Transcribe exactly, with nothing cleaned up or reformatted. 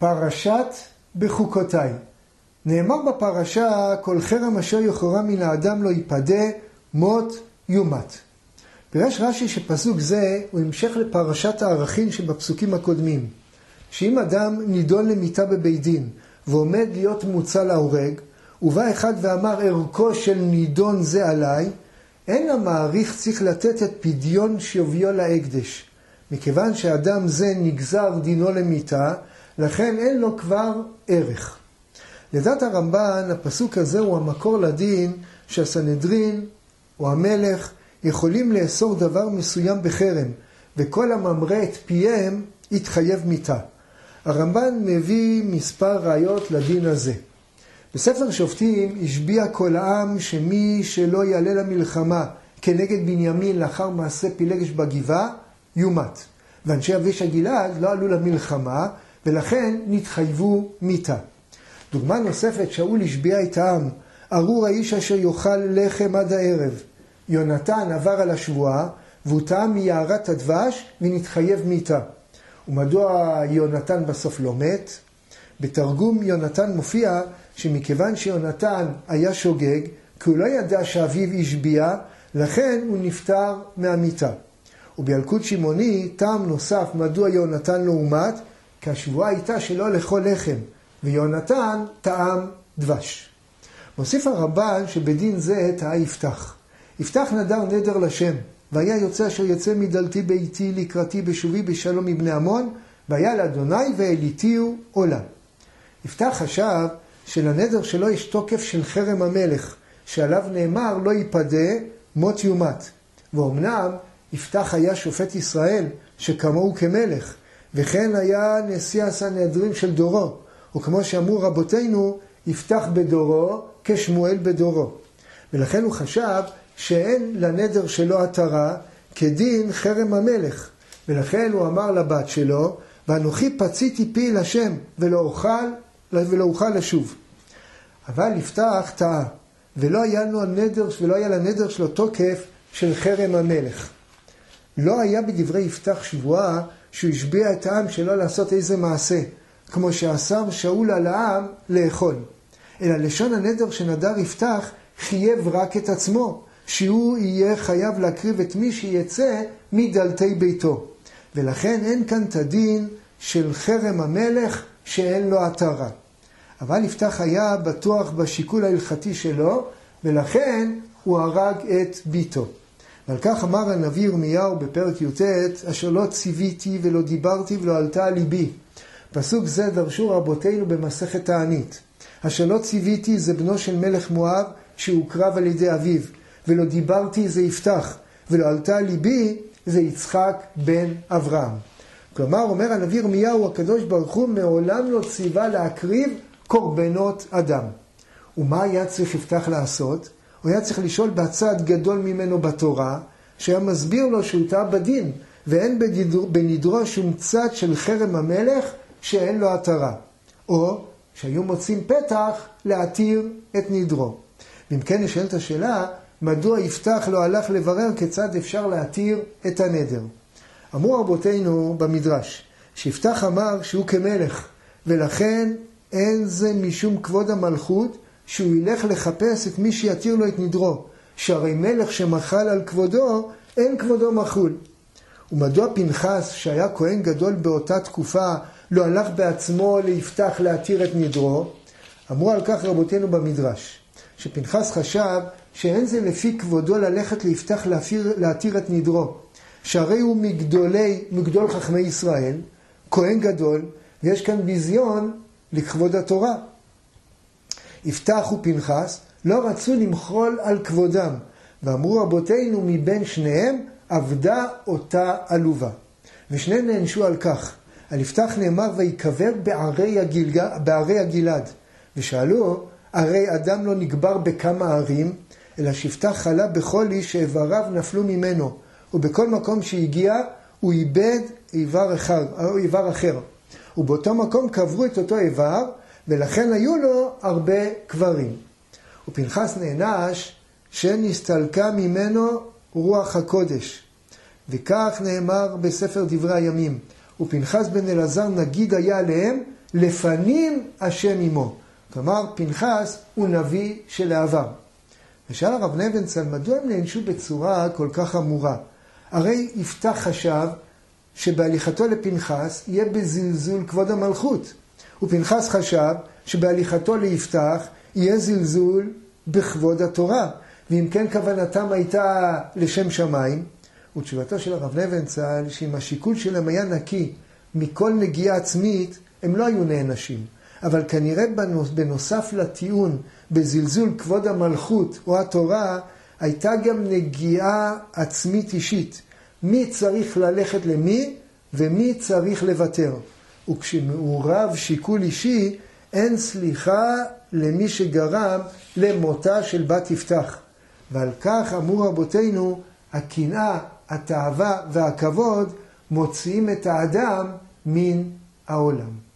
פרשת בחוקותיי. נאמר בפרשה, כל חרם אשר יחורם מן האדם לא ייפדה, מות יומת. פירש רש"י שפסוק זה הוא המשך לפרשת הערכין שבפסוקים הקודמים. שאם אדם נידון למיתה בבית דין ועומד להיות מוצא להורג, ובא אחד ואמר ערכו של נידון זה עליי, אין המעריך צריך לתת את פדיון שוויו להקדש. מכיוון שאדם זה נגזר דינו למיתה, לכן אין לו כבר ערך. לדעת הרמב"ן, הפסוק הזה הוא המקור לדין שהסנהדרין או המלך יכולים לאסור דבר מסוים בחרם, וכל הממרה את פיהם יתחייב מיתה. הרמב"ן מביא מספר ראיות לדין הזה. בספר שופטים השביע כל העם שמי שלא יעלה למלחמה כנגד בנימין לאחר מעשה פילגש בגבעה, יומת. ואנשי אביש הגלעד לא עלו למלחמה, ולכן נתחייבו מיתה. דוגמה נוספת, שאול השביע את העם, ארור האיש אשר יאכל לחם עד הערב. יונתן עבר על השבועה, והוא טעם מיערת הדבש ונתחייב מיתה. ומדוע יונתן בסוף לא מת? בתרגום יונתן מופיע שמכיוון שיונתן היה שוגג, כי הוא לא ידע שאביו השביע, לכן הוא נפטר מהמיתה. ובילקוט שמעוני, טעם נוסף מדוע יונתן לא הומת, כי השבועה הייתה שלא לאכול לחם, ויונתן טעם דבש. מוסיף הרמב"ן שבדין זה טעה יפתח. יפתח נדר נדר לשם, והיה יוצא אשר יצא מדלתי ביתי לקראתי בשובי בשלום מבני עמון, והיה לאדוני ואליתיהו עולה. יפתח חשב שלנדר שלו יש תוקף של חרם המלך, שעליו נאמר לא ייפדה מות יומת. ואומנם יפתח היה שופט ישראל שכמוהו כמלך, וכן היה נשיא הסנהדרין של דורו, וכמו שאמרו רבותינו, יפתח בדורו כשמואל בדורו. ולכן הוא חשב שאין לנדר שלו התרה כדין חרם המלך, ולכן הוא אמר לבת שלו, ואנוכי פציתי פי לשם ולא אוכל ולא אוכל לשוב. אבל יפתח טעה, ולא היה לו נדר, ולא היה לנדר שלו תוקף של חרם המלך. לא היה בדברי יפתח שבועה שהוא השביע את העם שלא לעשות איזה מעשה, כמו שאסר שאול על העם לאכול. אלא לשון הנדר שנדר יפתח חייב רק את עצמו, שהוא יהיה חייב להקריב את מי שיצא מדלתי ביתו. ולכן אין כאן תדין של חרם המלך שאין לו התרה. אבל יפתח היה בטוח בשיקול ההלכתי שלו, ולכן הוא הרג את ביתו. ועל כך אמר הנביא ירמיהו בפרק י"ט, אשר לא ציוויתי ולא דיברתי ולא עלתה על ליבי. פסוק זה דרשו רבותינו במסכת תענית. אשר לא ציוויתי זה בנו של מלך מואב שהוקרב על ידי אביו, ולא דיברתי זה יפתח, ולא עלתה על ליבי זה יצחק בן אברהם. כלומר, אומר הנביא ירמיהו, הקדוש ברוך הוא מעולם לא ציווה להקריב קורבנות אדם. ומה היה צריך יפתח לעשות? הוא היה צריך לשאול בצד גדול ממנו בתורה, שהיה מסביר לו שהוא טעה בדין, ואין בנדרו שום צד של חרם המלך שאין לו התרה. או שהיו מוצאים פתח להתיר את נדרו. ואם כן נשאלת השאלה, מדוע יפתח לא הלך לברר כיצד אפשר להתיר את הנדר? אמרו רבותינו במדרש, שיפתח אמר שהוא כמלך, ולכן אין זה משום כבוד המלכות, שהוא ילך לחפש את מי שיתיר לו את נדרו, שהרי מלך שמחל על כבודו, אין כבודו מחול. ומדוע פנחס, שהיה כהן גדול באותה תקופה, לא הלך בעצמו ליפתח להתיר את נדרו? אמרו על כך רבותינו במדרש, שפנחס חשב שאין זה לפי כבודו ללכת ליפתח להתיר, להתיר את נדרו, שהרי הוא מגדולי, מגדול חכמי ישראל, כהן גדול, ויש כאן ביזיון לכבוד התורה. יפתח ופנחס לא רצו למחול על כבודם, ואמרו רבותינו מבין שניהם עבדה אותה עלובה. ושניהם נענשו על כך. על יפתח נאמר ויקבר בערי, הגילג... בערי הגלעד. ושאלו, הרי אדם לא נגבר בכמה ערים, אלא שיפתח חלה בכל איש שאיבריו נפלו ממנו, ובכל מקום שהגיע הוא איבד איבר אחר, איבר אחר. ובאותו מקום קברו את אותו איבר, ולכן היו לו הרבה קברים. ופנחס נענש שנסתלקה ממנו רוח הקודש. וכך נאמר בספר דברי הימים, ופנחס בן אלעזר נגיד היה עליהם לפנים השם עמו. כלומר, פנחס הוא נביא של העבר. ושאל הרב נבנצל, מדוע הם נענשו בצורה כל כך אמורה? הרי יפתח חשב שבהליכתו לפנחס יהיה בזלזול כבוד המלכות. ופנחס חשב שבהליכתו ליפתח יהיה זלזול בכבוד התורה. ואם כן כוונתם הייתה לשם שמיים, ותשובתו של הרב נבנצל, שאם השיקול שלהם היה נקי מכל נגיעה עצמית, הם לא היו נענשים. אבל כנראה בנוסף לטיעון בזלזול כבוד המלכות או התורה, הייתה גם נגיעה עצמית אישית. מי צריך ללכת למי ומי צריך לוותר. וכשמעורב שיקול אישי, אין סליחה למי שגרם למותה של בת יפתח. ועל כך אמרו רבותינו, הקנאה, התאווה והכבוד מוציאים את האדם מן העולם.